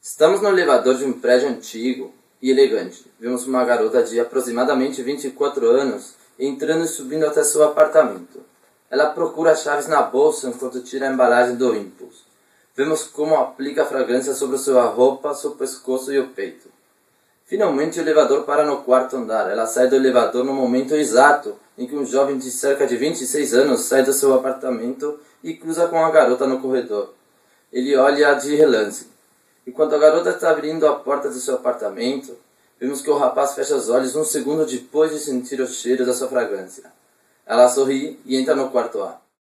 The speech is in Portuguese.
Estamos no elevador de um prédio antigo e elegante. Vemos uma garota de aproximadamente 24 anos entrando e subindo até seu apartamento. Ela procura as chaves na bolsa enquanto tira a embalagem do Impulse. Vemos como aplica a fragrância sobre sua roupa, seu pescoço e o peito. Finalmente o elevador para no quarto andar. Ela sai do elevador no momento exato em que um jovem de cerca de 26 anos sai do seu apartamento e cruza com a garota no corredor. Ele olha de relance. Enquanto a garota está abrindo a porta do seu apartamento, vemos que o rapaz fecha os olhos um segundo depois de sentir o cheiro da sua fragrância. Ela sorri e entra no quarto A.